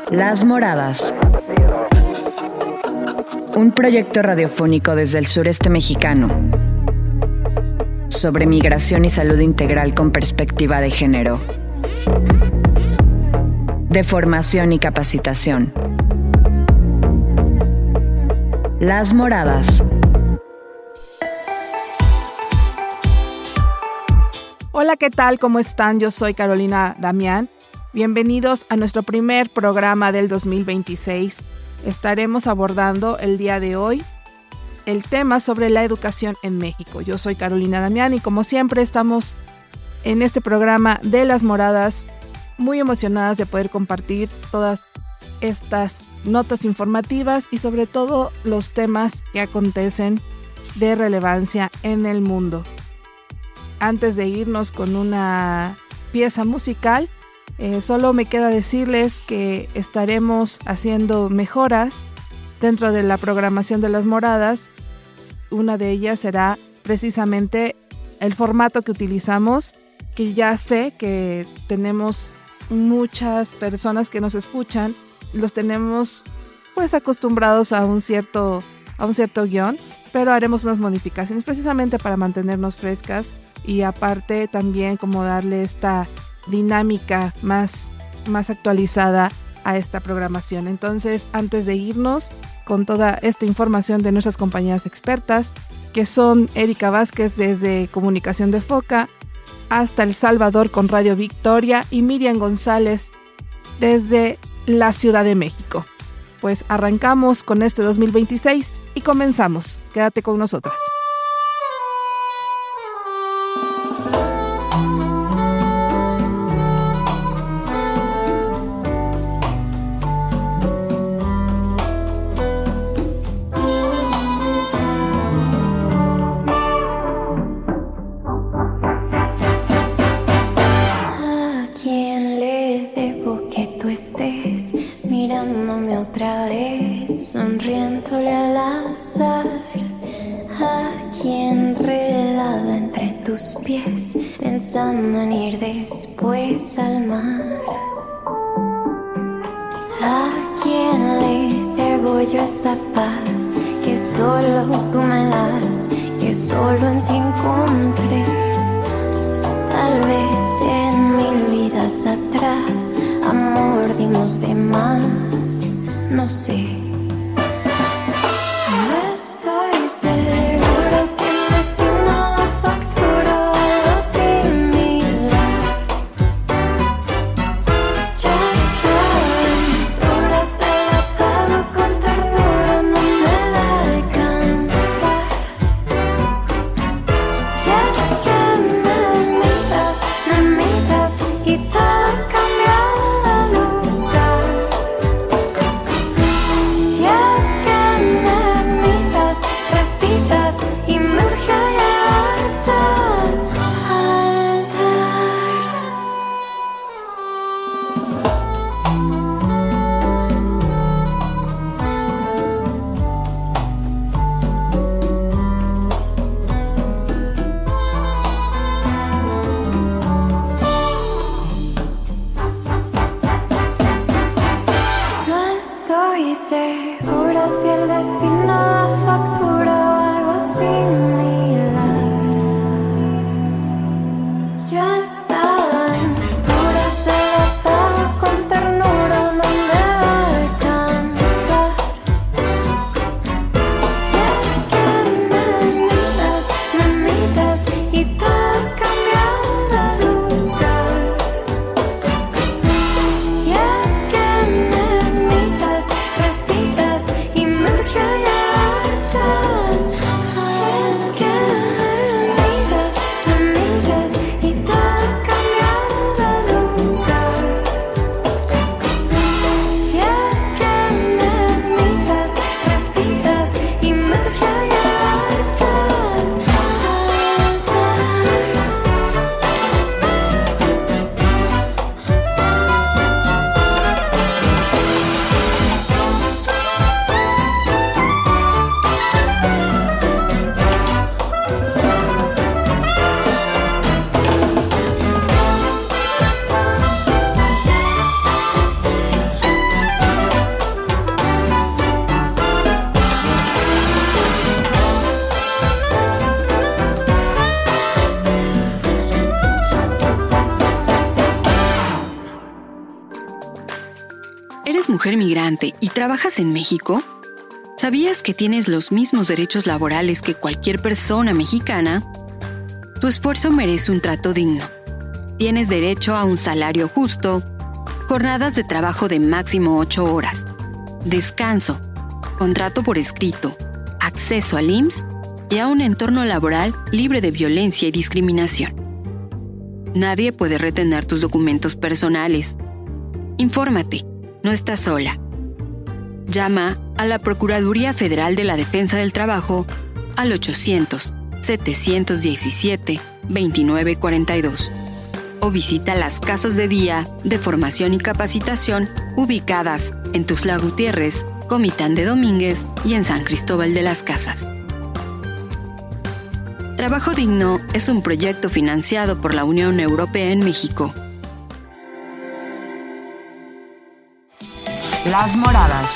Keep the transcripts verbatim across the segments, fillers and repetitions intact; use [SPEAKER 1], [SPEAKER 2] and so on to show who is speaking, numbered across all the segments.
[SPEAKER 1] Las Moradas. Un proyecto radiofónico desde el sureste mexicano sobre migración y salud integral con perspectiva de género, de formación y capacitación. Las Moradas.
[SPEAKER 2] Hola, ¿qué tal? ¿Cómo están? Yo soy Carolina Damián. Bienvenidos a nuestro primer programa del dos mil veintiséis. Estaremos abordando el día de hoy el tema sobre la educación en México. Yo soy Carolina Damián y como siempre estamos en este programa de Las Moradas muy emocionadas de poder compartir todas estas notas informativas y sobre todo los temas que acontecen de relevancia en el mundo. Antes de irnos con una pieza musical, eh, solo me queda decirles que estaremos haciendo mejoras dentro de la programación de Las Moradas. Una de ellas será precisamente el formato que utilizamos, que ya sé que tenemos muchas personas que nos escuchan, los tenemos pues acostumbrados a un cierto, a un cierto guión, pero haremos unas modificaciones precisamente para mantenernos frescas y aparte también como darle esta dinámica más, más actualizada a esta programación. Entonces, antes de irnos con toda esta información de nuestras compañeras expertas, que son Erika Vázquez desde Comunicación de Foca, hasta El Salvador con Radio Victoria y Miriam González desde la Ciudad de México. Pues arrancamos con este dos mil veintiséis y comenzamos. Quédate con nosotras.
[SPEAKER 3] Mirándome otra vez, sonriéndole al azar. Aquí enredada entre tus pies, pensando en ir después al mar. ¿A quién le debo yo esta paz que solo tú me das, que solo en ti encontré? Tal vez en mil vidas atrás, amor, dimos de más, no sé. No estoy segura si el destino da factura o similar. Yo estoy en dudas, se la pago con ternura, no me va a alcanzar. Y es que me miras, me miras y todo cambia.
[SPEAKER 4] ¿Eres mujer migrante y trabajas en México? ¿Sabías que tienes los mismos derechos laborales que cualquier persona mexicana? Tu esfuerzo merece un trato digno. Tienes derecho a un salario justo, jornadas de trabajo de máximo ocho horas, descanso, contrato por escrito, acceso al I M S S y a un entorno laboral libre de violencia y discriminación. Nadie puede retener tus documentos personales. Infórmate, no estás sola. Llama a la Procuraduría Federal de la Defensa del Trabajo al ochocientos, setecientos diecisiete, veintinueve cuarenta y dos o visita las casas de día de formación y capacitación ubicadas en Tuxtla Gutiérrez, Comitán de Domínguez y en San Cristóbal de las Casas. Trabajo Digno es un proyecto financiado por la Unión Europea en México.
[SPEAKER 1] Las moradas.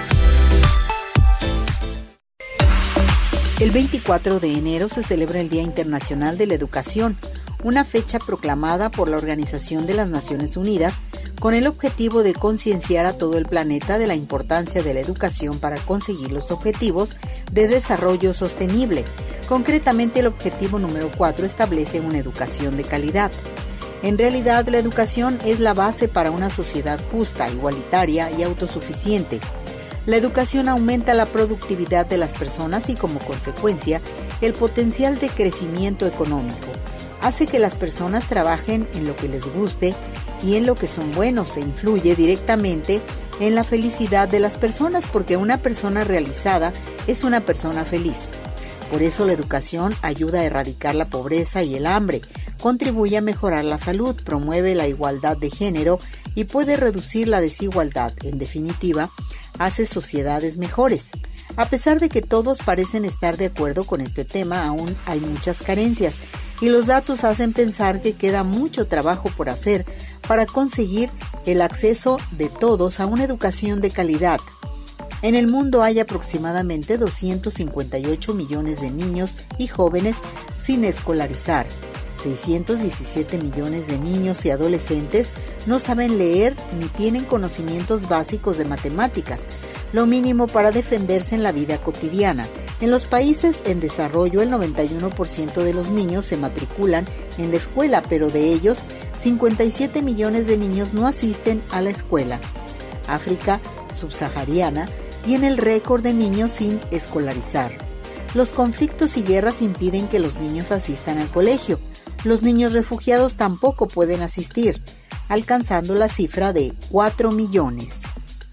[SPEAKER 5] El veinticuatro de enero se celebra el Día Internacional de la Educación, una fecha proclamada por la Organización de las Naciones Unidas con el objetivo de concienciar a todo el planeta de la importancia de la educación para conseguir los objetivos de desarrollo sostenible. Concretamente, el objetivo número cuatro establece una educación de calidad. En realidad, la educación es la base para una sociedad justa, igualitaria y autosuficiente. La educación aumenta la productividad de las personas y, como consecuencia, el potencial de crecimiento económico. Hace que las personas trabajen en lo que les guste y en lo que son buenos e influye directamente en la felicidad de las personas, porque una persona realizada es una persona feliz. Por eso la educación ayuda a erradicar la pobreza y el hambre, contribuye a mejorar la salud, promueve la igualdad de género y puede reducir la desigualdad. En definitiva, hace sociedades mejores. A pesar de que todos parecen estar de acuerdo con este tema, aún hay muchas carencias y los datos hacen pensar que queda mucho trabajo por hacer para conseguir el acceso de todos a una educación de calidad. En el mundo hay aproximadamente doscientos cincuenta y ocho millones de niños y jóvenes sin escolarizar. seiscientos diecisiete millones de niños y adolescentes no saben leer ni tienen conocimientos básicos de matemáticas, lo mínimo para defenderse en la vida cotidiana. En los países en desarrollo, el noventa y uno por ciento de los niños se matriculan en la escuela, pero de ellos, cincuenta y siete millones de niños no asisten a la escuela. África subsahariana tiene el récord de niños sin escolarizar. Los conflictos y guerras impiden que los niños asistan al colegio. Los niños refugiados tampoco pueden asistir, alcanzando la cifra de cuatro millones.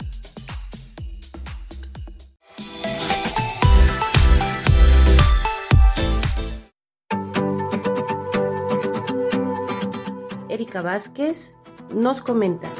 [SPEAKER 6] Erika Vázquez nos comenta.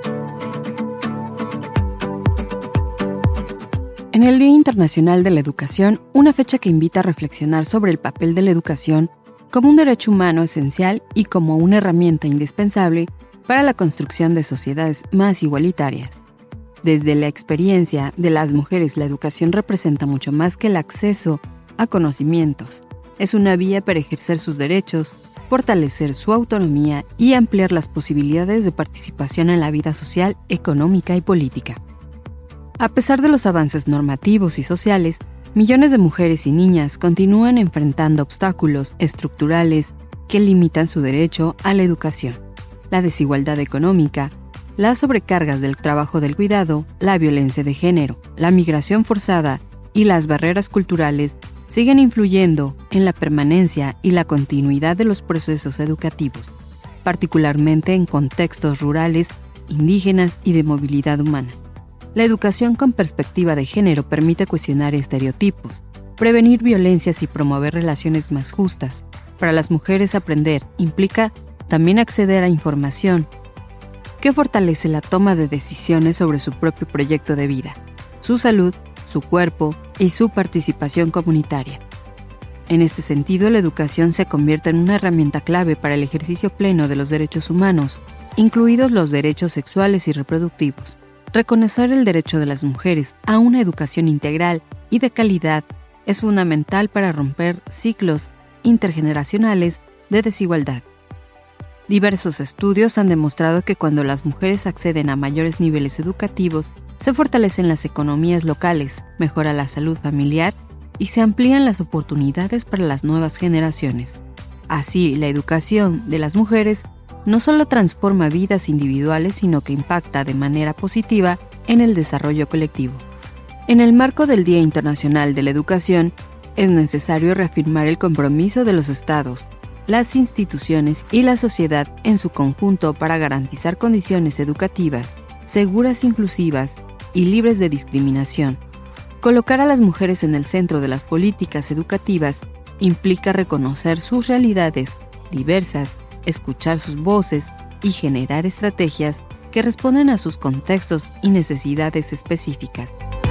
[SPEAKER 4] En el Día Internacional de la Educación, una fecha que invita a reflexionar sobre el papel de la educación como un derecho humano esencial y como una herramienta indispensable para la construcción de sociedades más igualitarias. Desde la experiencia de las mujeres, la educación representa mucho más que el acceso a conocimientos. Es una vía para ejercer sus derechos, fortalecer su autonomía y ampliar las posibilidades de participación en la vida social, económica y política. A pesar de los avances normativos y sociales, millones de mujeres y niñas continúan enfrentando obstáculos estructurales que limitan su derecho a la educación. La desigualdad económica, las sobrecargas del trabajo del cuidado, la violencia de género, la migración forzada y las barreras culturales siguen influyendo en la permanencia y la continuidad de los procesos educativos, particularmente en contextos rurales, indígenas y de movilidad humana. La educación con perspectiva de género permite cuestionar estereotipos, prevenir violencias y promover relaciones más justas. Para las mujeres, aprender implica también acceder a información que fortalece la toma de decisiones sobre su propio proyecto de vida, su salud, su cuerpo y su participación comunitaria. En este sentido, la educación se convierte en una herramienta clave para el ejercicio pleno de los derechos humanos, incluidos los derechos sexuales y reproductivos. Reconocer el derecho de las mujeres a una educación integral y de calidad es fundamental para romper ciclos intergeneracionales de desigualdad. Diversos estudios han demostrado que cuando las mujeres acceden a mayores niveles educativos, se fortalecen las economías locales, mejora la salud familiar y se amplían las oportunidades para las nuevas generaciones. Así, la educación de las mujeres no solo transforma vidas individuales, sino que impacta de manera positiva en el desarrollo colectivo. En el marco del Día Internacional de la Educación, es necesario reafirmar el compromiso de los estados, las instituciones y la sociedad en su conjunto para garantizar condiciones educativas, seguras, inclusivas y libres de discriminación. Colocar a las mujeres en el centro de las políticas educativas implica reconocer sus realidades diversas, escuchar sus voces y generar estrategias que responden a sus contextos y necesidades específicas.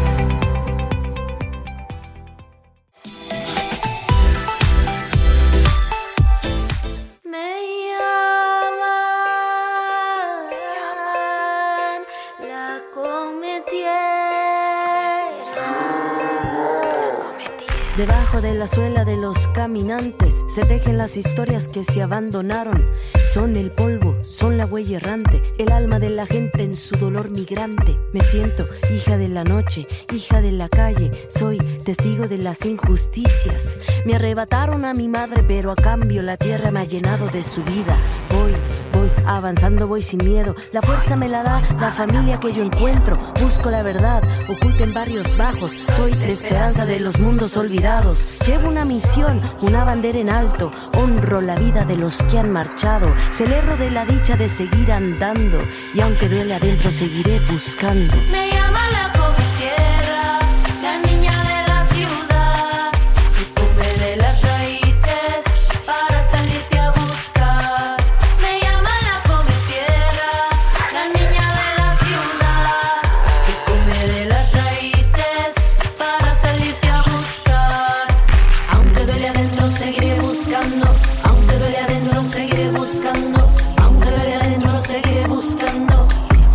[SPEAKER 7] Debajo de la suela de los caminantes se tejen las historias que se abandonaron. Son el polvo, son la huella errante, el alma de la gente en su dolor migrante. Me siento hija de la noche, hija de la calle, soy testigo de las injusticias. Me arrebataron a mi madre, pero a cambio la tierra me ha llenado de su vida. Voy, voy, avanzando voy sin miedo, la fuerza me la da la familia que yo encuentro. Busco la verdad, oculta en barrios bajos, soy la esperanza de los mundos olvidados. Llevo una misión, una bandera en alto, honro la vida de los que han marchado, celebro de la dicha de seguir andando, y aunque duele adentro seguiré buscando.
[SPEAKER 3] Me llama la pobre tierra, la niña de la ciudad, y tuve de las raíces para salirte a buscar. Me llama la pobre tierra, la niña de la ciudad, y tuve de las raíces para salirte a buscar.
[SPEAKER 7] Aunque duele adentro seguiré buscando, aunque duele adentro seguiré buscando, aunque duele adentro seguiré buscando.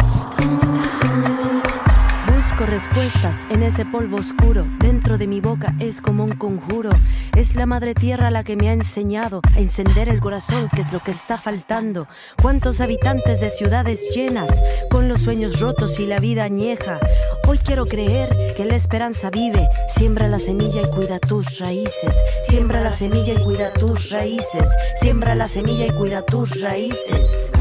[SPEAKER 7] Busco respuestas en ese polvo oscuro, dentro de mi boca es como un conjuro. Es la madre tierra la que me ha enseñado a encender el corazón, que es lo que está faltando. Cuántos habitantes de ciudades llenas, con los sueños rotos y la vida añeja. Hoy quiero creer que la esperanza vive. Siembra la semilla y cuida tus raíces. Siembra la semilla y cuida tus raíces. Siembra la semilla y cuida tus raíces.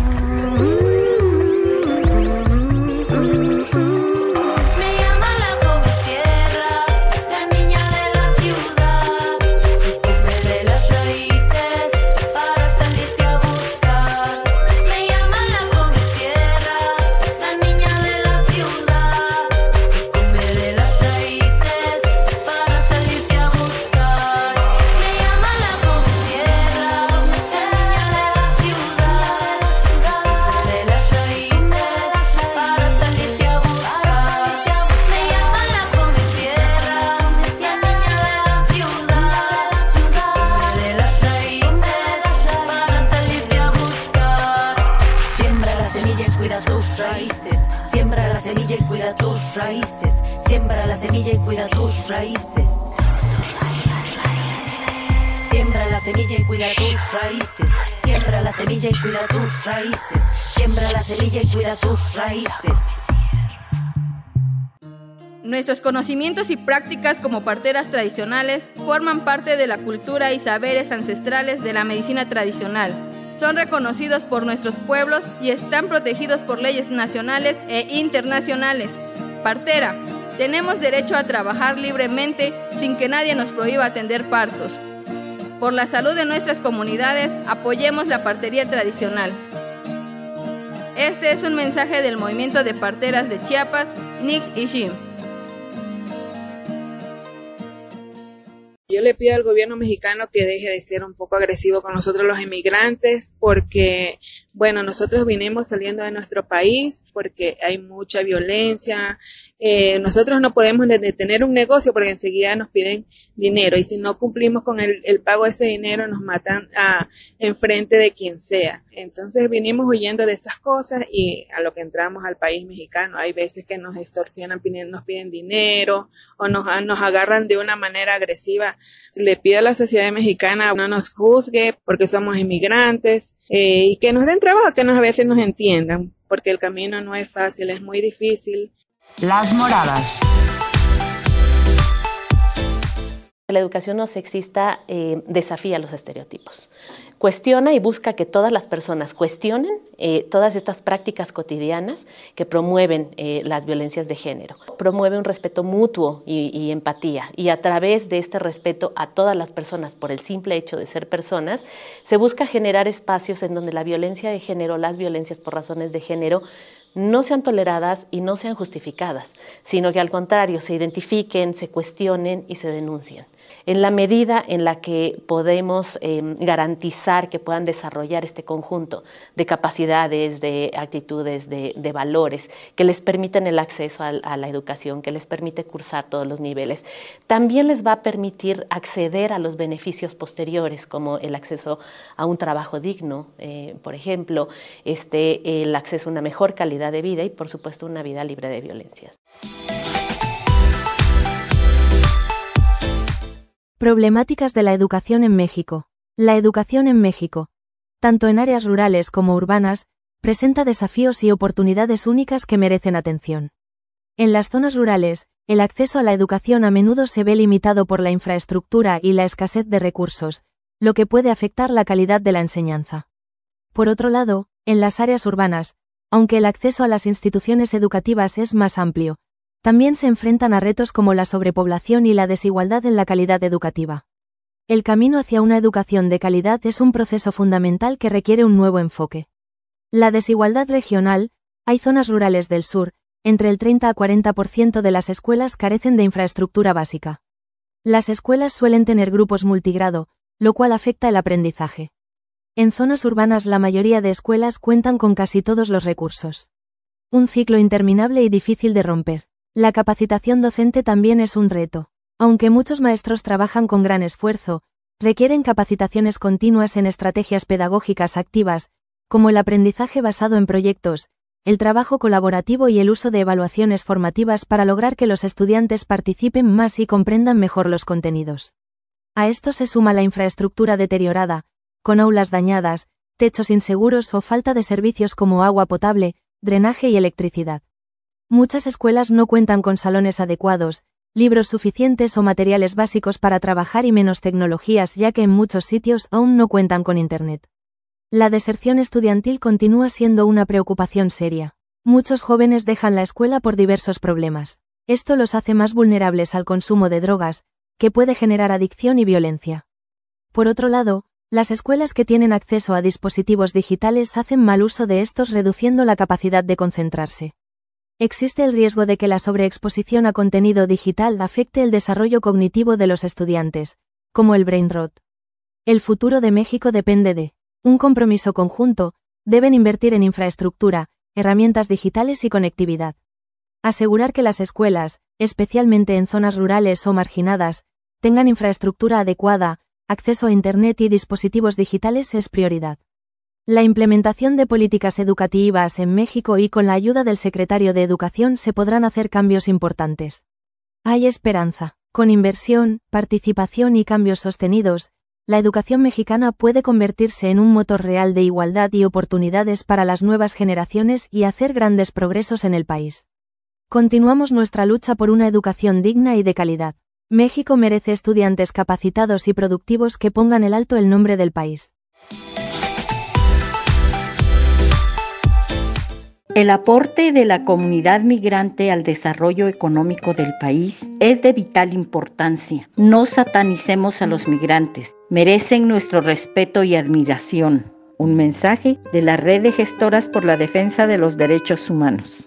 [SPEAKER 7] Siembra la semilla y cuida tus raíces. Siembra la semilla y cuida tus raíces. Siembra la semilla y cuida tus raíces. Siembra la semilla y cuida tus raíces.
[SPEAKER 8] Nuestros conocimientos y prácticas como parteras tradicionales forman parte de la cultura y saberes ancestrales de la medicina tradicional. Son reconocidos por nuestros pueblos y están protegidos por leyes nacionales e internacionales. Partera, tenemos derecho a trabajar libremente sin que nadie nos prohíba atender partos. Por la salud de nuestras comunidades, apoyemos la partería tradicional. Este es un mensaje del movimiento de parteras de Chiapas, N I X y S H I M.
[SPEAKER 2] Yo le pido al gobierno mexicano que deje de ser un poco agresivo con nosotros los inmigrantes, porque
[SPEAKER 9] bueno, nosotros vinimos saliendo de nuestro país porque hay mucha violencia. Eh, nosotros no podemos detener un negocio porque enseguida nos piden dinero y si no cumplimos con el, el pago de ese dinero nos matan a, enfrente de quien sea. Entonces vinimos huyendo de estas cosas y a lo que entramos al país mexicano hay veces que nos extorsionan, nos piden dinero o nos, nos agarran de una manera agresiva. Le pido a la sociedad mexicana no nos juzgue porque somos inmigrantes eh, y que nos den trabajo, que nos, a veces nos entiendan porque el camino no es fácil, es muy difícil.
[SPEAKER 1] Las Moradas.
[SPEAKER 10] La educación no sexista eh, desafía los estereotipos. Cuestiona y busca que todas las personas cuestionen eh, todas estas prácticas cotidianas que promueven eh, las violencias de género. Promueve un respeto mutuo y, y empatía. Y a través de este respeto a todas las personas por el simple hecho de ser personas, se busca generar espacios en donde la violencia de género, las violencias por razones de género, no sean toleradas y no sean justificadas, sino que al contrario se identifiquen, se cuestionen y se denuncien. En la medida en la que podemos eh, garantizar que puedan desarrollar este conjunto de capacidades, de actitudes, de, de valores que les permiten el acceso a, a la educación, que les permite cursar todos los niveles, también les va a permitir acceder a los beneficios posteriores, como el acceso a un trabajo digno, eh, por ejemplo, este, el acceso a una mejor calidad de vida y, por supuesto, una vida libre de violencias.
[SPEAKER 11] Problemáticas de la educación en México. La educación en México, tanto en áreas rurales como urbanas, presenta desafíos y oportunidades únicas que merecen atención. En las zonas rurales, el acceso a la educación a menudo se ve limitado por la infraestructura y la escasez de recursos, lo que puede afectar la calidad de la enseñanza. Por otro lado, en las áreas urbanas, aunque el acceso a las instituciones educativas es más amplio, también se enfrentan a retos como la sobrepoblación y la desigualdad en la calidad educativa. El camino hacia una educación de calidad es un proceso fundamental que requiere un nuevo enfoque. La desigualdad regional, hay zonas rurales del sur, entre el treinta a cuarenta por ciento de las escuelas carecen de infraestructura básica. Las escuelas suelen tener grupos multigrado, lo cual afecta el aprendizaje. En zonas urbanas la mayoría de escuelas cuentan con casi todos los recursos. Un ciclo interminable y difícil de romper. La capacitación docente también es un reto. Aunque muchos maestros trabajan con gran esfuerzo, requieren capacitaciones continuas en estrategias pedagógicas activas, como el aprendizaje basado en proyectos, el trabajo colaborativo y el uso de evaluaciones formativas para lograr que los estudiantes participen más y comprendan mejor los contenidos. A esto se suma la infraestructura deteriorada, con aulas dañadas, techos inseguros o falta de servicios como agua potable, drenaje y electricidad. Muchas escuelas no cuentan con salones adecuados, libros suficientes o materiales básicos para trabajar y menos tecnologías, ya que en muchos sitios aún no cuentan con Internet. La deserción estudiantil continúa siendo una preocupación seria. Muchos jóvenes dejan la escuela por diversos problemas. Esto los hace más vulnerables al consumo de drogas, que puede generar adicción y violencia. Por otro lado, las escuelas que tienen acceso a dispositivos digitales hacen mal uso de estos, reduciendo la capacidad de concentrarse. Existe el riesgo de que la sobreexposición a contenido digital afecte el desarrollo cognitivo de los estudiantes, como el brain rot. El futuro de México depende de un compromiso conjunto. Deben invertir en infraestructura, herramientas digitales y conectividad. Asegurar que las escuelas, especialmente en zonas rurales o marginadas, tengan infraestructura adecuada, acceso a Internet y dispositivos digitales es prioridad. La implementación de políticas educativas en México y con la ayuda del secretario de Educación se podrán hacer cambios importantes. Hay esperanza. Con inversión, participación y cambios sostenidos, la educación mexicana puede convertirse en un motor real de igualdad y oportunidades para las nuevas generaciones y hacer grandes progresos en el país. Continuamos nuestra lucha por una educación digna y de calidad. México merece estudiantes capacitados y productivos que pongan en alto el nombre del país.
[SPEAKER 12] El aporte de la comunidad migrante al desarrollo económico del país es de vital importancia. No satanicemos a los migrantes. Merecen nuestro respeto y admiración. Un mensaje de la Red de Gestoras por la Defensa de los Derechos Humanos.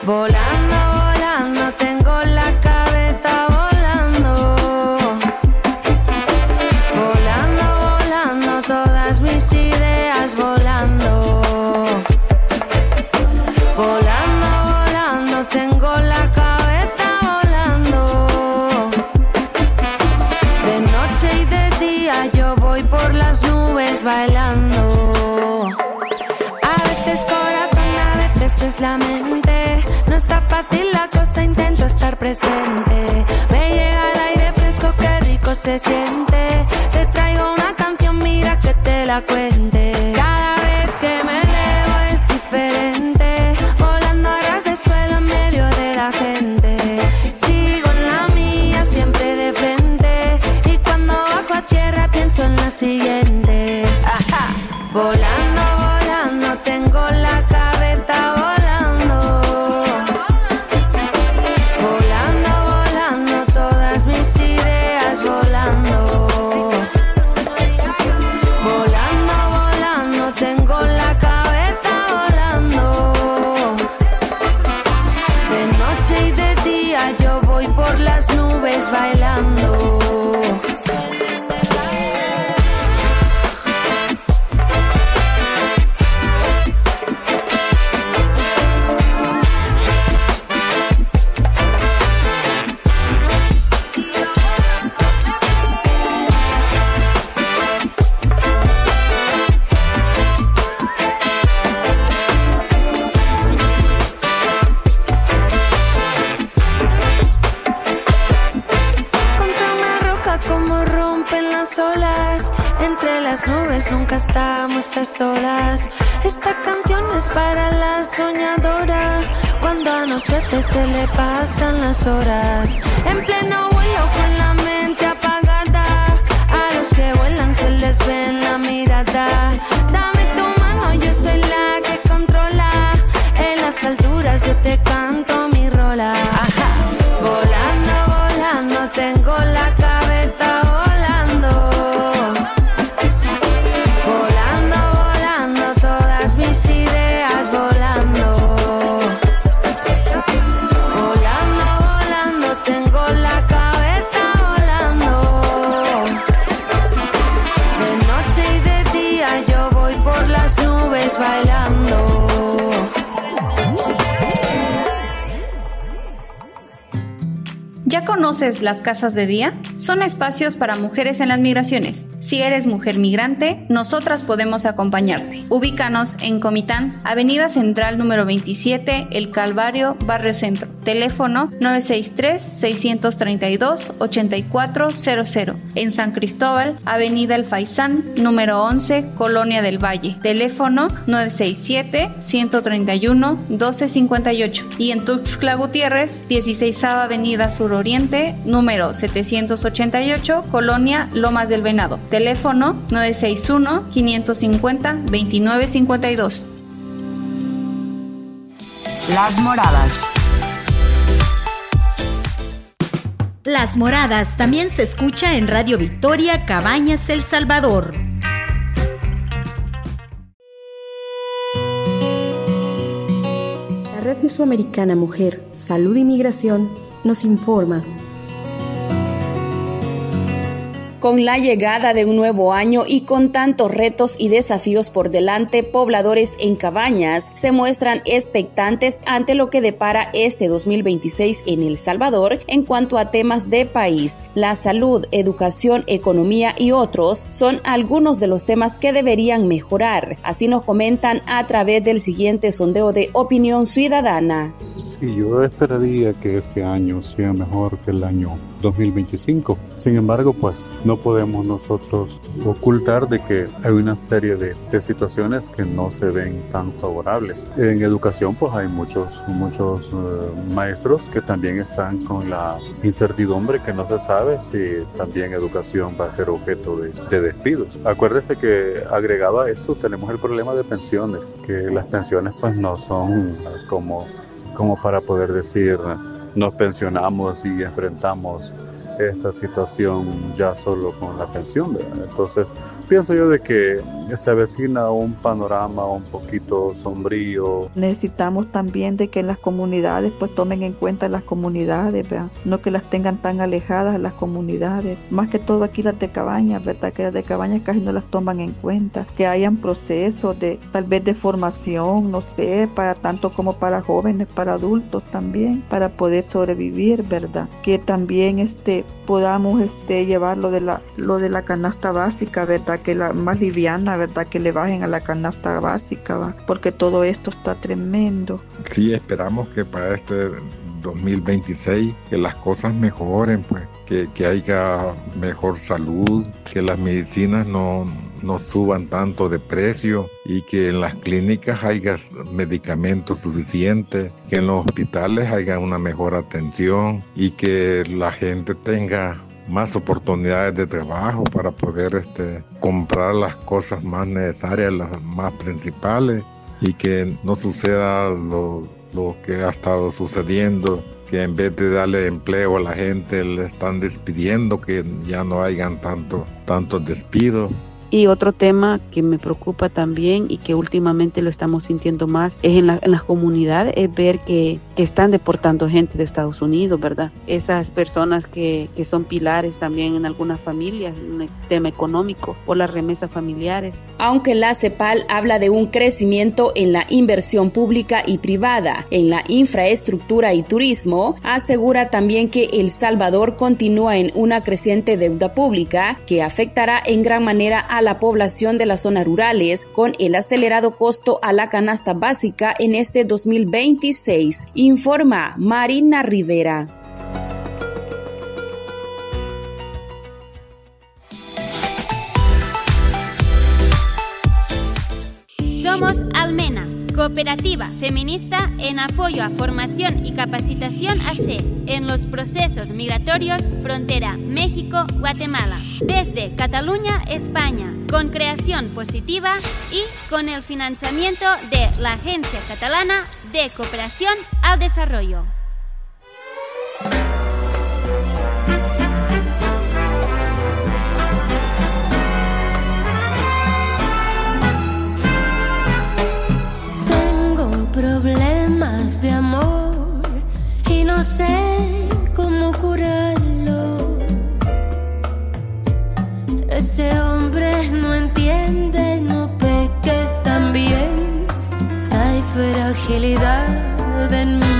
[SPEAKER 3] Volando, volando, tengo la cabeza volando. Volando, volando, todas mis ideas volando. Volando, volando, tengo la cabeza volando. De noche y de día yo voy por las nubes bailando. A veces corazón, a veces es la mente. No está fácil la cosa, intento estar presente. Me llega el aire fresco, qué rico se siente. Te traigo una canción, mira que te la cuente. Cada vez que me elevo es diferente. Volando a ras de suelo en medio de la gente. Sigo en la mía, siempre de frente. Y cuando bajo a tierra pienso en la siguiente. Ajá. Volando, volando, tengo la cabeza volando. Volando, volando, todas mis ideas volando. Volando, volando, tengo la cabeza volando. De noche y de día yo voy por las nubes bailando. Nunca estamos a solas. Esta canción es para la soñadora. Cuando anochece se le pasan las horas. En pleno vuelo con la mente apagada. A los que vuelan se les ve en la mirada. Dame tu mano, yo soy la que controla. En las alturas yo te canto mi rola. Ajá. Volando, volando, tengo la cabeza volando. Bailando.
[SPEAKER 8] ¿Ya conoces las casas de día? Son espacios para mujeres en las migraciones. Si eres mujer migrante, nosotras podemos acompañarte. Ubícanos en Comitán, Avenida Central número veintisiete, El Calvario, Barrio Centro. Teléfono nueve seis tres, seis tres dos, ocho cuatro cero cero. En San Cristóbal, Avenida El Faisán, número once, Colonia del Valle. Teléfono nueve seis siete, uno tres uno, uno dos cinco ocho. Y en Tuxtla Gutiérrez, dieciséisava Avenida Suroriente, número setecientos ochenta y ocho, Colonia Lomas del Venado. Teléfono nueve seis uno, cinco cinco cero, dos nueve cinco dos.
[SPEAKER 1] Las Moradas.
[SPEAKER 13] Las Moradas también se escucha en Radio Victoria, Cabañas, El Salvador.
[SPEAKER 14] La Red Mesoamericana Mujer, Salud y Migración nos informa.
[SPEAKER 15] Con la llegada de un nuevo año y con tantos retos y desafíos por delante, pobladores en Cabañas se muestran expectantes ante lo que depara este dos mil veintiséis en El Salvador en cuanto a temas de país. La salud, educación, economía y otros son algunos de los temas que deberían mejorar. Así nos comentan a través del siguiente sondeo de opinión ciudadana.
[SPEAKER 16] Sí, yo esperaría que este año sea mejor que el año dos mil veinticinco. Sin embargo, pues no podemos nosotros ocultar de que hay una serie de, de situaciones que no se ven tan favorables. En educación, pues hay muchos, muchos uh, maestros que también están con la incertidumbre que no se sabe si también educación va a ser objeto de, de despidos. Acuérdese que agregado a esto tenemos el problema de pensiones, que las pensiones pues no son como como para poder decir nos pensionamos y enfrentamos esta situación ya solo con la pensión, ¿verdad? Entonces pienso yo de que se avecina un panorama un poquito sombrío.
[SPEAKER 17] Necesitamos también de que las comunidades pues tomen en cuenta las comunidades, ¿verdad? No que las tengan tan alejadas las comunidades, más que todo aquí las de Cabañas, ¿verdad? Que las de Cabañas casi no las toman en cuenta, que hayan procesos de tal vez de formación, no sé, para tanto como para jóvenes, para adultos también, para poder sobrevivir, ¿verdad? Que también este podamos este llevar lo de la lo de la canasta básica, ¿verdad? Que la más liviana, ¿verdad? Que le bajen a la canasta básica, ¿va? Porque todo esto está tremendo.
[SPEAKER 18] Sí, esperamos que para este dos mil veintiséis que las cosas mejoren, pues, que, que haya mejor salud, que las medicinas no, no suban tanto de precio y que en las clínicas haya medicamentos suficientes, que en los hospitales haya una mejor atención y que la gente tenga más oportunidades de trabajo para poder este, comprar las cosas más necesarias, las más principales, y que no suceda lo, lo que ha estado sucediendo, que en vez de darle empleo a la gente le están despidiendo, que ya no hayan tanto, tantos despidos.
[SPEAKER 19] Y otro tema que me preocupa también y que últimamente lo estamos sintiendo más es en, la, en las comunidades, es ver que, que están deportando gente de Estados Unidos, ¿verdad? Esas personas que, que son pilares también en algunas familias, en el tema económico, por las remesas familiares.
[SPEAKER 15] Aunque la CEPAL habla de un crecimiento en la inversión pública y privada, en la infraestructura y turismo, asegura también que El Salvador continúa en una creciente deuda pública que afectará en gran manera a la población de las zonas rurales con el acelerado costo a la canasta básica en este dos mil veintiséis, informa Marina Rivera.
[SPEAKER 20] Somos Almena, cooperativa feminista en apoyo a formación y capacitación A C en los procesos migratorios frontera México-Guatemala, desde Cataluña, España, con creación positiva y con el financiamiento de la Agencia Catalana de Cooperación al Desarrollo.
[SPEAKER 3] Problemas de amor y no sé cómo curarlo. Ese hombre no entiende, no ve que también hay fragilidad en mí.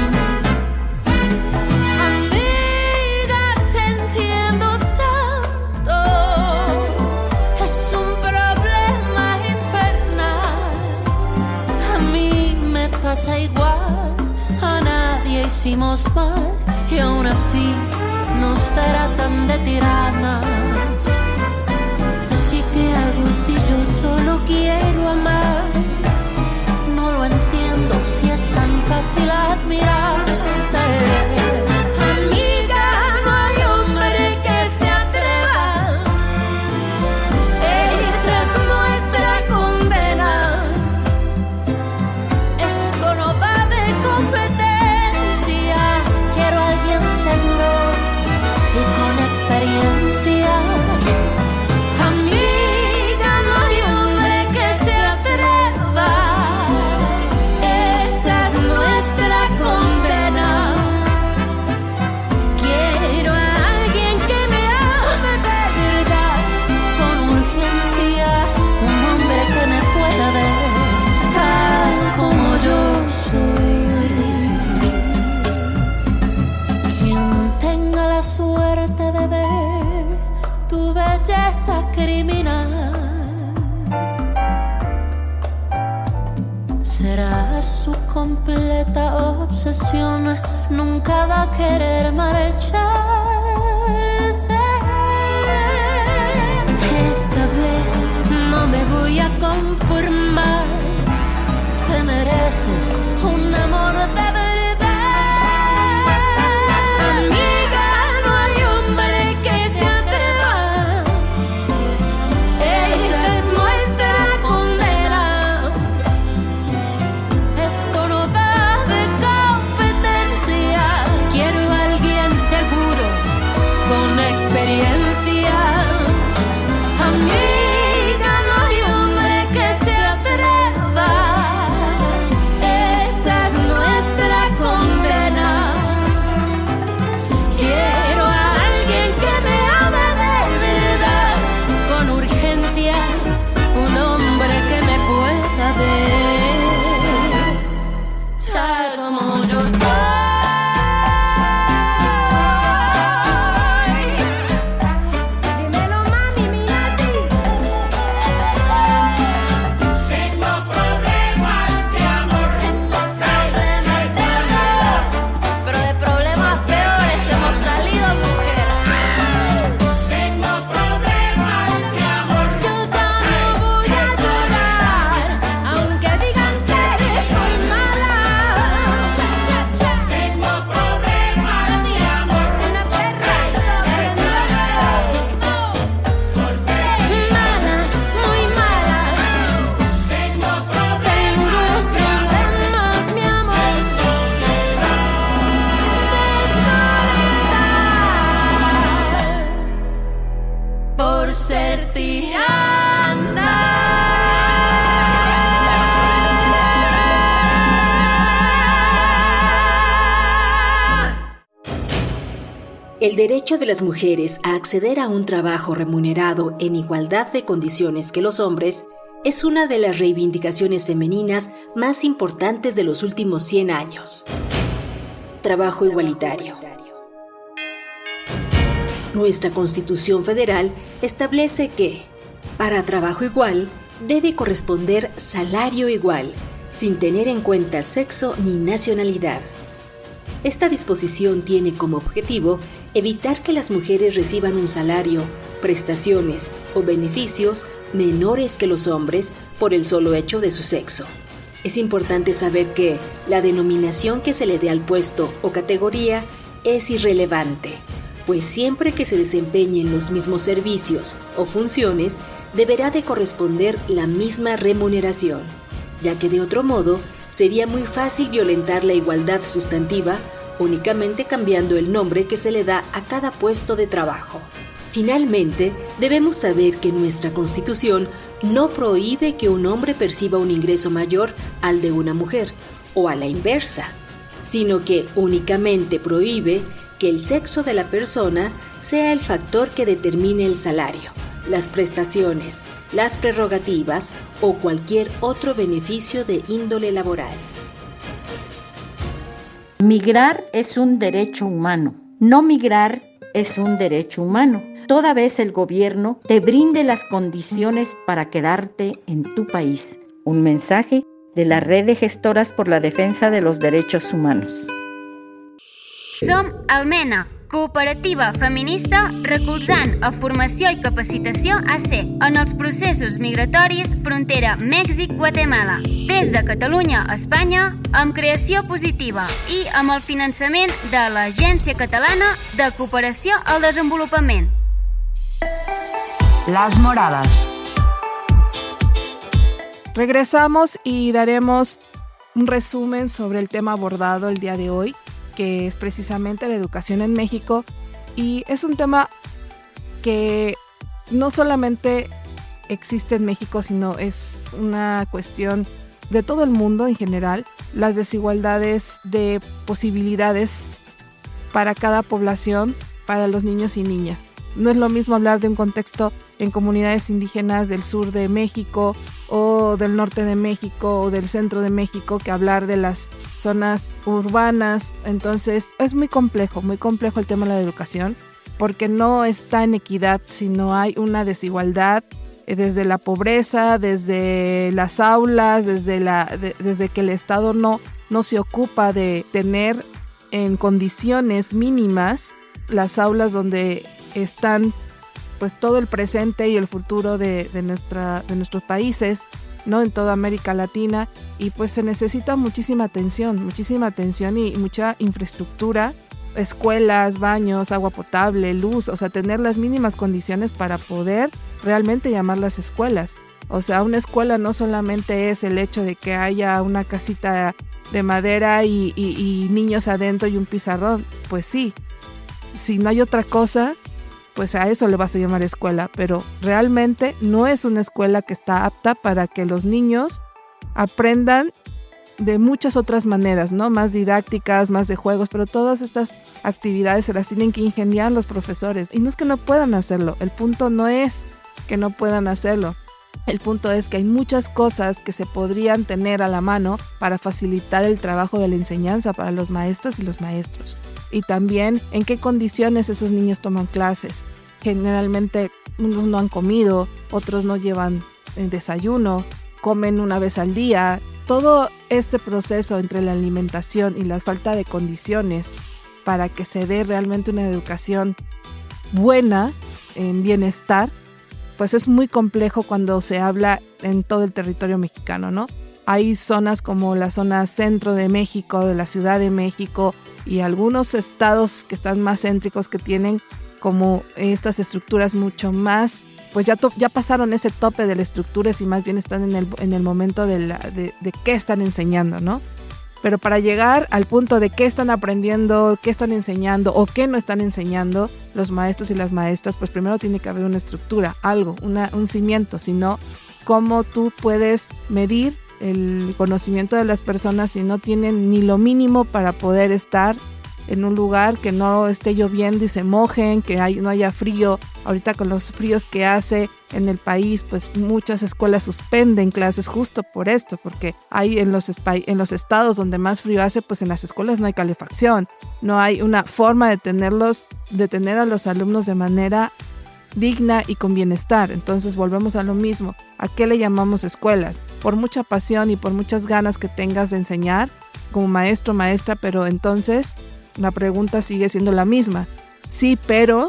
[SPEAKER 3] Amiga, te entiendo tanto. Es un problema infernal. A mí me pasa igual, a nadie hicimos mal y aún así nos tratan de tiranas. ¿Y qué hago si yo solo quiero amar? No lo entiendo si es tan fácil admirarte. Amiga, no hay hombre que se atreva. Esa es nuestra condena. Esto no va de competencia. Quiero a alguien seguro y con experiencia. Amiga, no hay hombre que se atreva. Esa es nuestra condena. Quiero a alguien que me ame de verdad, con urgencia. Un hombre que me pueda ver tal como yo soy. Quien tenga la suerte de ver tu belleza criminal será su completa obsesión. Nunca va a querer marcharse. Esta vez no me voy a conformar. Te mereces un amor de verdad. Amiga, no hay hombre que se atreva. Esa es nuestra condena. Esto no va de competencia. Quiero a alguien seguro, con
[SPEAKER 21] El derecho de las mujeres a acceder a un trabajo remunerado en igualdad de condiciones que los hombres es una de las reivindicaciones femeninas más importantes de los últimos cien años. Trabajo igualitario. Nuestra Constitución Federal establece que, para trabajo igual, debe corresponder salario igual, sin tener en cuenta sexo ni nacionalidad. Esta disposición tiene como objetivo evitar que las mujeres reciban un salario, prestaciones o beneficios menores que los hombres por el solo hecho de su sexo. Es importante saber que la denominación que se le dé al puesto o categoría es irrelevante, pues siempre que se desempeñen los mismos servicios o funciones, deberá de corresponder la misma remuneración, ya que de otro modo sería muy fácil violentar la igualdad sustantiva únicamente cambiando el nombre que se le da a cada puesto de trabajo. Finalmente, debemos saber que nuestra Constitución no prohíbe que un hombre perciba un ingreso mayor al de una mujer, o a la inversa, sino que únicamente prohíbe que el sexo de la persona sea el factor que determine el salario, las prestaciones, las prerrogativas o cualquier otro beneficio de índole laboral.
[SPEAKER 12] Migrar es un derecho humano. No migrar es un derecho humano, toda vez el gobierno te brinde las condiciones para quedarte en tu país. Un mensaje de la Red de Gestoras por la Defensa de los Derechos Humanos.
[SPEAKER 20] Som Almena, cooperativa feminista recolzant a formació i capacitació A C en els processos migratoris frontera Mèxic-Guatemala. Des de Catalunya a Espanya, amb creació positiva i amb el finançament de l'Agència Catalana de Cooperació al Desenvolupament.
[SPEAKER 1] Las Moradas.
[SPEAKER 2] Regresamos y daremos un resumen sobre el tema abordado el día de hoy, que es precisamente la educación en México, y es un tema que no solamente existe en México, sino es una cuestión de todo el mundo en general, las desigualdades de posibilidades para cada población, para los niños y niñas. No es lo mismo hablar de un contexto en comunidades indígenas del sur de México o del norte de México o del centro de México que hablar de las zonas urbanas. Entonces es muy complejo, muy complejo el tema de la educación, porque no está en equidad, sino hay una desigualdad desde la pobreza, desde las aulas, desde, la, de, desde que el Estado no, no se ocupa de tener en condiciones mínimas las aulas donde están pues todo el presente y el futuro de, de, nuestra, de nuestros países, ¿no? En toda América Latina, y pues se necesita muchísima atención, muchísima atención y, y mucha infraestructura, escuelas, baños, agua potable, luz, o sea, tener las mínimas condiciones para poder realmente llamarlas escuelas. O sea, una escuela no solamente es el hecho de que haya una casita de madera y, y, y niños adentro y un pizarrón, pues sí, si no hay otra cosa, pues a eso le vas a llamar escuela, pero realmente no es una escuela que está apta para que los niños aprendan de muchas otras maneras, ¿no? Más didácticas, más de juegos, pero todas estas actividades se las tienen que ingeniar los profesores. Y no es que no puedan hacerlo, el punto no es que no puedan hacerlo. El punto es que hay muchas cosas que se podrían tener a la mano para facilitar el trabajo de la enseñanza para los maestros y los maestros. Y también en qué condiciones esos niños toman clases. Generalmente unos no han comido, otros no llevan desayuno, comen una vez al día. Todo este proceso entre la alimentación y la falta de condiciones para que se dé realmente una educación buena, en bienestar, pues es muy complejo cuando se habla en todo el territorio mexicano, ¿no? Hay zonas como la zona centro de México, de la Ciudad de México, y algunos estados que están más céntricos que tienen como estas estructuras mucho más, pues ya, to- ya pasaron ese tope de las estructuras y más bien están en el, en el momento de, la, de, de qué están enseñando, ¿no? Pero para llegar al punto de qué están aprendiendo, qué están enseñando o qué no están enseñando los maestros y las maestras, pues primero tiene que haber una estructura, algo, una, un cimiento, sino cómo tú puedes medir el conocimiento de las personas si no tienen ni lo mínimo para poder estar en un lugar que no esté lloviendo y se mojen, que hay, no haya frío. Ahorita con los fríos que hace en el país, pues muchas escuelas suspenden clases justo por esto, porque hay en los, en los estados donde más frío hace, pues en las escuelas no hay calefacción, no hay una forma de tenerlos, de tener a los alumnos de manera digna y con bienestar. Entonces volvemos a lo mismo. ¿A qué le llamamos escuelas? Por mucha pasión y por muchas ganas que tengas de enseñar como maestro o maestra, pero entonces la pregunta sigue siendo la misma. Sí, pero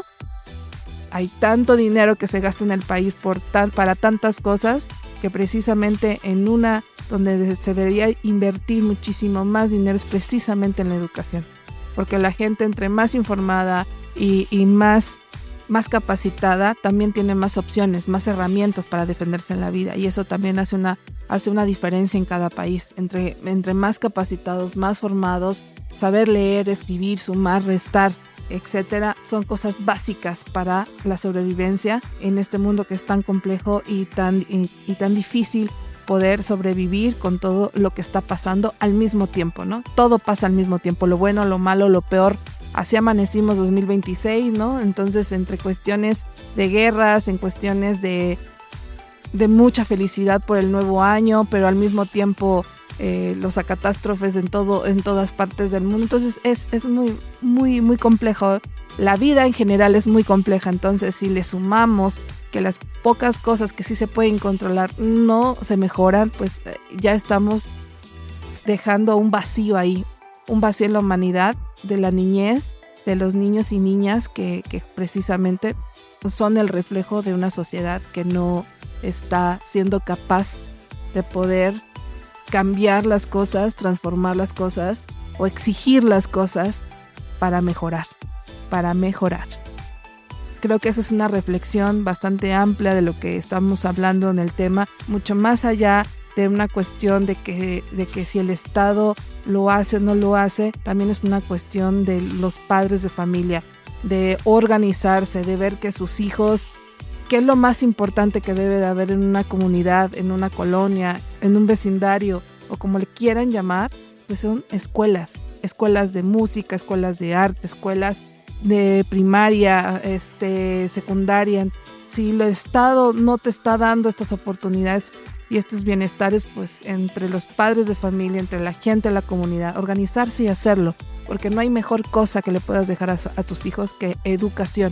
[SPEAKER 2] hay tanto dinero que se gasta en el país por tan, para tantas cosas, que precisamente en una donde se debería invertir muchísimo más dinero es precisamente en la educación. Porque la gente, entre más informada y, y más más capacitada, también tiene más opciones, más herramientas para defenderse en la vida, y eso también hace una, hace una diferencia en cada país. Entre, entre más capacitados, más formados, saber leer, escribir, sumar, restar, etcétera, son cosas básicas para la sobrevivencia en este mundo que es tan complejo y tan, y, y tan difícil poder sobrevivir con todo lo que está pasando al mismo tiempo, ¿no? Todo pasa al mismo tiempo, lo bueno, lo malo, lo peor. Así amanecimos dos mil veintiséis, ¿no? Entonces, entre cuestiones de guerras, en cuestiones de, de mucha felicidad por el nuevo año, pero al mismo tiempo eh, los catástrofes en todo, en todas partes del mundo. Entonces, es, es muy, muy, muy complejo. La vida en general es muy compleja. Entonces, si le sumamos que las pocas cosas que sí se pueden controlar no se mejoran, pues eh, ya estamos dejando un vacío ahí, un vacío en la humanidad, de la niñez, de los niños y niñas que, que precisamente son el reflejo de una sociedad que no está siendo capaz de poder cambiar las cosas, transformar las cosas o exigir las cosas para mejorar, para mejorar. Creo que eso es una reflexión bastante amplia de lo que estamos hablando en el tema, mucho más allá de una cuestión de que, de que si el Estado lo hace o no lo hace, también es una cuestión de los padres de familia, de organizarse, de ver que sus hijos, qué es lo más importante que debe de haber en una comunidad, en una colonia, en un vecindario, o como le quieran llamar, pues son escuelas, escuelas de música, escuelas de arte, escuelas de primaria, este, secundaria. Si el Estado no te está dando estas oportunidades y estos bienestares, pues entre los padres de familia, entre la gente de la comunidad, organizarse y hacerlo, porque no hay mejor cosa que le puedas dejar a, a tus hijos que educación.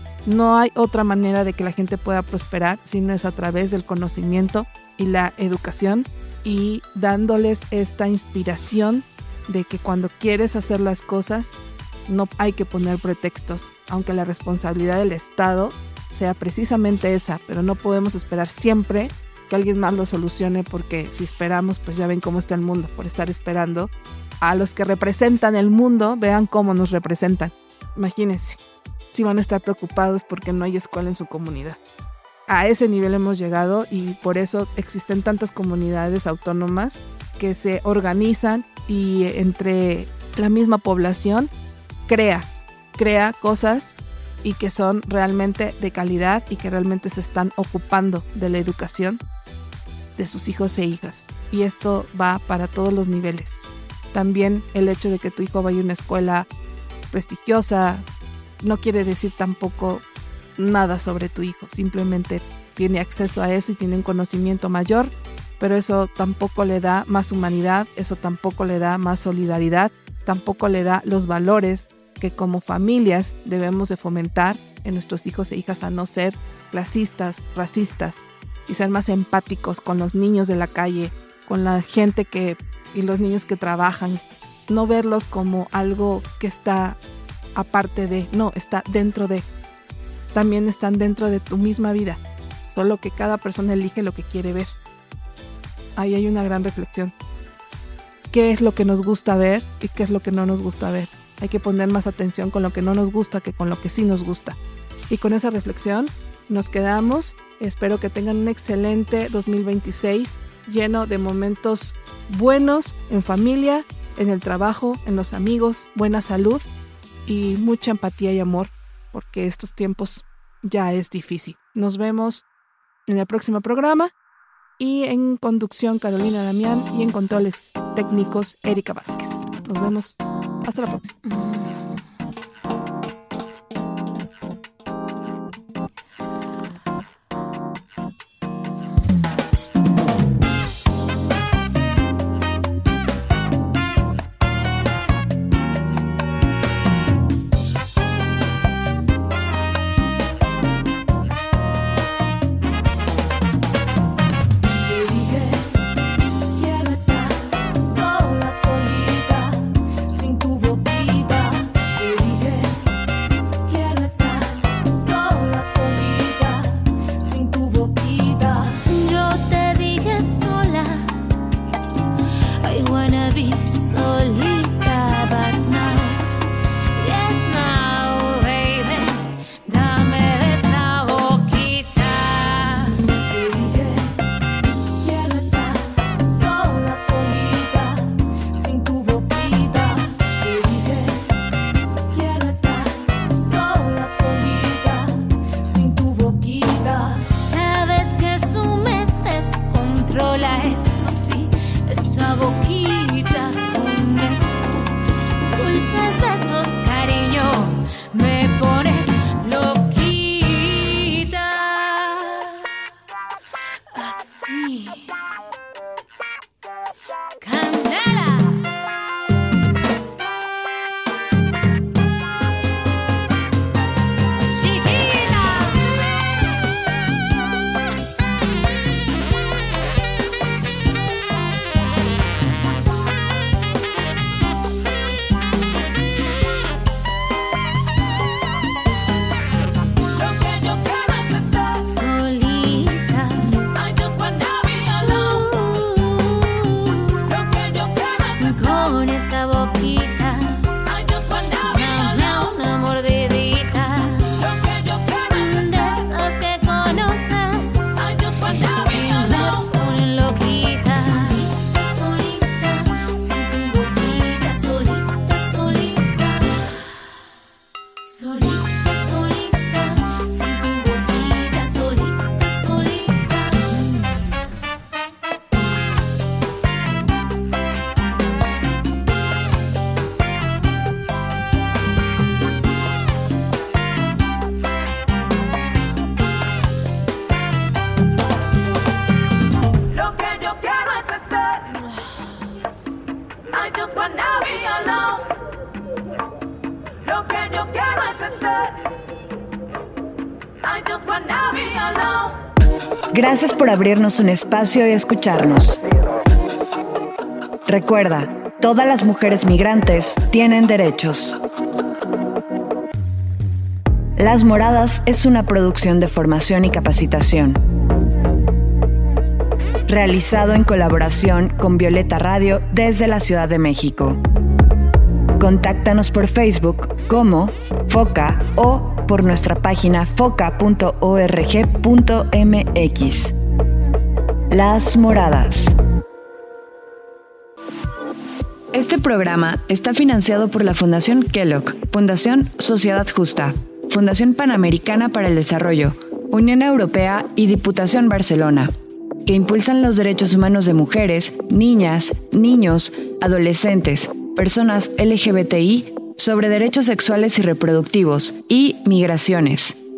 [SPEAKER 2] No hay otra manera de que la gente pueda prosperar si no es a través del conocimiento y la educación, y dándoles esta inspiración de que cuando quieres hacer las cosas no hay que poner pretextos, aunque la responsabilidad del Estado sea precisamente esa, pero no podemos esperar siempre que alguien más lo solucione, porque si esperamos, pues ya ven cómo está el mundo, por estar esperando a los que representan el mundo, vean cómo nos representan. Imagínense, si van a estar preocupados porque no hay escuela en su comunidad. A ese nivel hemos llegado, y por eso existen tantas comunidades autónomas que se organizan y entre la misma población crea, crea cosas y que son realmente de calidad y que realmente se están ocupando de la educación de sus hijos e hijas. Y esto va para todos los niveles. También el hecho de que tu hijo vaya a una escuela prestigiosa no quiere decir tampoco nada sobre tu hijo. Simplemente tiene acceso a eso y tiene un conocimiento mayor, pero eso tampoco le da más humanidad, eso tampoco le da más solidaridad, tampoco le da los valores que como familias debemos de fomentar en nuestros hijos e hijas, a no ser clasistas, racistas, y ser más empáticos con los niños de la calle, con la gente que y los niños que trabajan, no verlos como algo que está aparte de, no, está dentro de, también están dentro de tu misma vida, solo que cada persona elige lo que quiere ver. Ahí hay una gran reflexión. ¿Qué es lo que nos gusta ver y qué es lo que no nos gusta ver? Hay que poner más atención con lo que no nos gusta que con lo que sí nos gusta. Y con esa reflexión nos quedamos. Espero que tengan un excelente dos mil veintiséis lleno de momentos buenos en familia, en el trabajo, en los amigos, buena salud y mucha empatía y amor, porque estos tiempos ya es difícil. Nos vemos en el próximo programa, y en conducción Carolina Damián, y en controles técnicos Erika Vázquez. Nos vemos hasta la próxima.
[SPEAKER 3] wanna be alone. Lo que yo quiero es estar. I just wanna be alone.
[SPEAKER 1] Gracias por abrirnos un espacio y escucharnos. Recuerda, todas las mujeres migrantes tienen derechos. Las Moradas es una producción de formación y capacitación. Realizado en colaboración con Violeta Radio desde la Ciudad de México. Contáctanos por Facebook como Foca o por nuestra página foca punto org punto mx. Las Moradas. Este programa está financiado por la Fundación Kellogg, Fundación Sociedad Justa, Fundación Panamericana para el Desarrollo, Unión Europea y Diputación Barcelona, que impulsan los derechos humanos de mujeres, niñas, niños, adolescentes, personas L G B T I, sobre derechos sexuales y reproductivos y migraciones.